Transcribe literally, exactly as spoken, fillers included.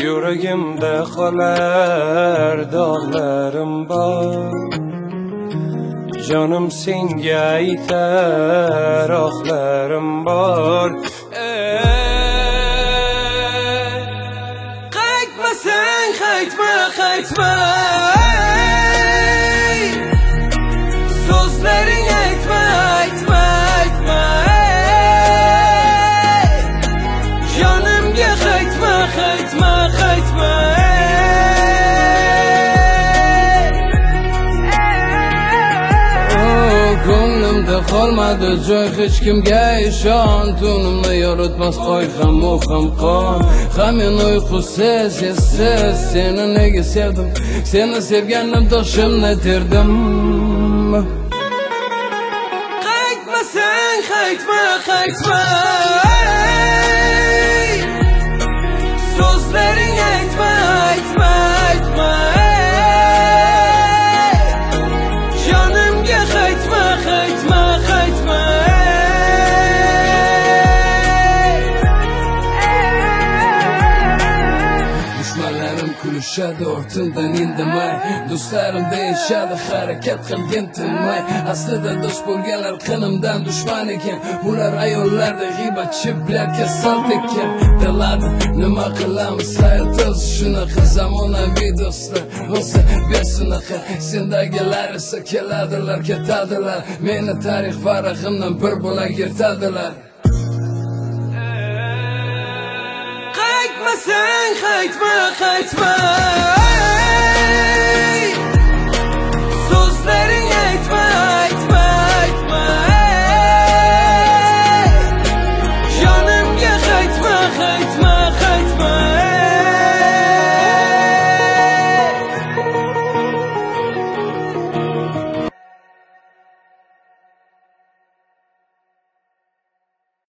Yuragimda qolar dog'larim bor, jonim senga aytar oqlarim bor. Qaytma sen, qaytma, qaytma, so'zlaring aytma, aytma, aytma, jonimga qaytma, qaytma, qaytma. Ko'nglimda qolmadi joy hech kimga ishon, tunimni yoritmas qo'y ham u ham qon, ham men uyqusiz essiz seni nega sevdim, seni sevganimda shimni terdim. Qaytma sen, qaytma, qaytma, so'zlaring aytma, aytma, aytma, jonimga qaytma, qaytma, qaytma. Dushmanlarim kulishadi ortimdan indamay, do'stlarim deyishadi harakat qilgin tinmay. Aslida do'st bo'lganlar qinimdan dushman ekan, ular ayollarda g'iybatchi bilan kasal ekan. Diladi nima qilamiz, hayotimiz shunaqa, zamonaviy do'stlar bo'lsa besunaqa. Sendagilar esa keladilar ketadilar, meni tarix varag'imdan bir bo'lak yirtadilar. Qaytma sen, qaytma, qaytma.